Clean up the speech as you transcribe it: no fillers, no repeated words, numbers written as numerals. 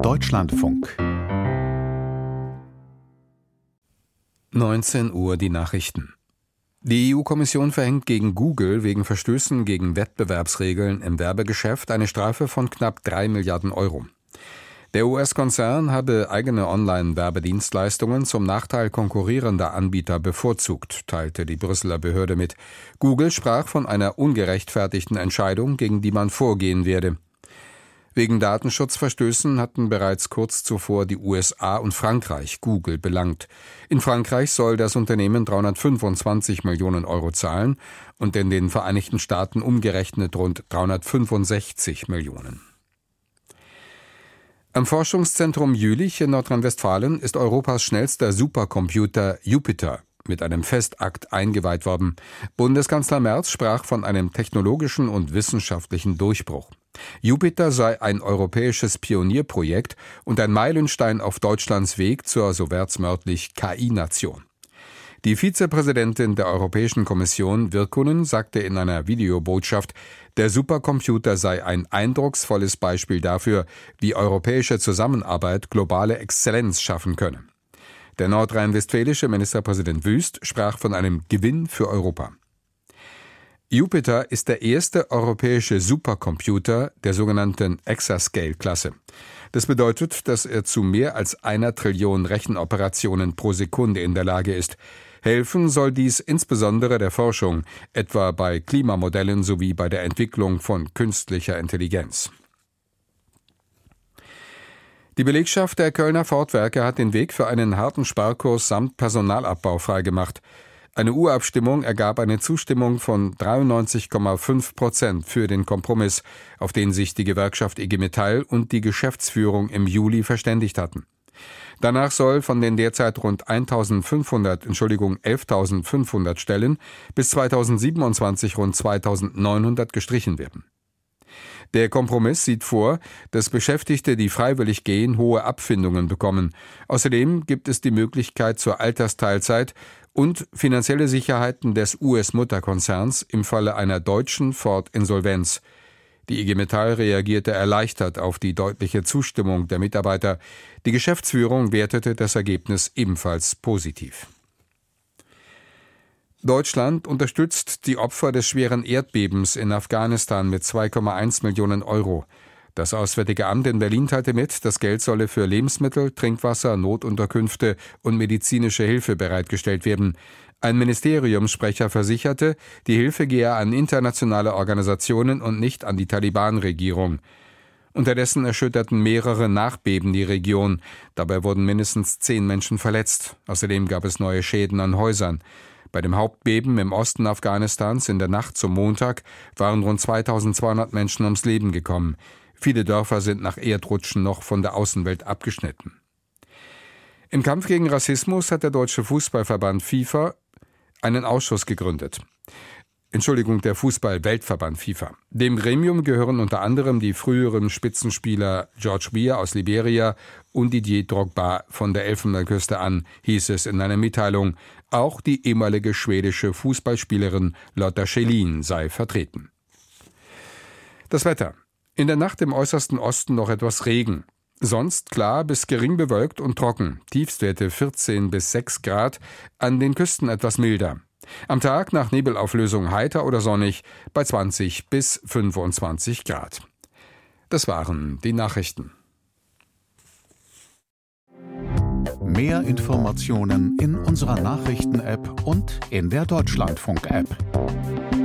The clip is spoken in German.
Deutschlandfunk 19 Uhr die Nachrichten. Die EU-Kommission verhängt gegen Google wegen Verstößen gegen Wettbewerbsregeln im Werbegeschäft eine Strafe von knapp 3 Milliarden Euro. Der US-Konzern habe eigene Online-Werbedienstleistungen zum Nachteil konkurrierender Anbieter bevorzugt, teilte die Brüsseler Behörde mit. Google sprach von einer ungerechtfertigten Entscheidung, gegen die man vorgehen werde. Wegen Datenschutzverstößen hatten bereits kurz zuvor die USA und Frankreich Google belangt. In Frankreich soll das Unternehmen 325 Millionen Euro zahlen und in den Vereinigten Staaten umgerechnet rund 365 Millionen. Am Forschungszentrum Jülich in Nordrhein-Westfalen ist Europas schnellster Supercomputer Jupiter mit einem Festakt eingeweiht worden. Bundeskanzler Merz sprach von einem technologischen und wissenschaftlichen Durchbruch. Jupiter sei ein europäisches Pionierprojekt und ein Meilenstein auf Deutschlands Weg zur, so wörtlich, KI-Nation. Die Vizepräsidentin der Europäischen Kommission, Virkkunen, sagte in einer Videobotschaft, der Supercomputer sei ein eindrucksvolles Beispiel dafür, wie europäische Zusammenarbeit globale Exzellenz schaffen könne. Der nordrhein-westfälische Ministerpräsident Wüst sprach von einem Gewinn für Europa. Jupiter ist der erste europäische Supercomputer der sogenannten Exascale-Klasse. Das bedeutet, dass er zu mehr als 1 Trillion Rechenoperationen pro Sekunde in der Lage ist. Helfen soll dies insbesondere der Forschung, etwa bei Klimamodellen sowie bei der Entwicklung von künstlicher Intelligenz. Die Belegschaft der Kölner Ford-Werke hat den Weg für einen harten Sparkurs samt Personalabbau freigemacht. Eine Urabstimmung ergab eine Zustimmung von 93,5% für den Kompromiss, auf den sich die Gewerkschaft IG Metall und die Geschäftsführung im Juli verständigt hatten. Danach soll von den derzeit rund 11.500 Stellen bis 2027 rund 2.900 gestrichen werden. Der Kompromiss sieht vor, dass Beschäftigte, die freiwillig gehen, hohe Abfindungen bekommen. Außerdem gibt es die Möglichkeit zur Altersteilzeit und finanzielle Sicherheiten des US-Mutterkonzerns im Falle einer deutschen Ford-Insolvenz. Die IG Metall reagierte erleichtert auf die deutliche Zustimmung der Mitarbeiter. Die Geschäftsführung wertete das Ergebnis ebenfalls positiv. Deutschland unterstützt die Opfer des schweren Erdbebens in Afghanistan mit 2,1 Millionen Euro. Das Auswärtige Amt in Berlin teilte mit, das Geld solle für Lebensmittel, Trinkwasser, Notunterkünfte und medizinische Hilfe bereitgestellt werden. Ein Ministeriumssprecher versicherte, die Hilfe gehe an internationale Organisationen und nicht an die Taliban-Regierung. Unterdessen erschütterten mehrere Nachbeben die Region. Dabei wurden mindestens 10 Menschen verletzt. Außerdem gab es neue Schäden an Häusern. Bei dem Hauptbeben im Osten Afghanistans in der Nacht zum Montag waren rund 2200 Menschen ums Leben gekommen. Viele Dörfer sind nach Erdrutschen noch von der Außenwelt abgeschnitten. Im Kampf gegen Rassismus hat der Deutsche Fußballverband FIFA einen Ausschuss gegründet. Der Fußball-Weltverband FIFA. Dem Gremium gehören unter anderem die früheren Spitzenspieler George Weah aus Liberia und Didier Drogba von der Elfenbeinküste an, hieß es in einer Mitteilung. Auch die ehemalige schwedische Fußballspielerin Lotta Schelin sei vertreten. Das Wetter. In der Nacht im äußersten Osten noch etwas Regen. Sonst klar bis gering bewölkt und trocken. Tiefstwerte 14 bis 6 Grad, an den Küsten etwas milder. Am Tag nach Nebelauflösung heiter oder sonnig bei 20 bis 25 Grad. Das waren die Nachrichten. Mehr Informationen in unserer Nachrichten-App und in der Deutschlandfunk-App.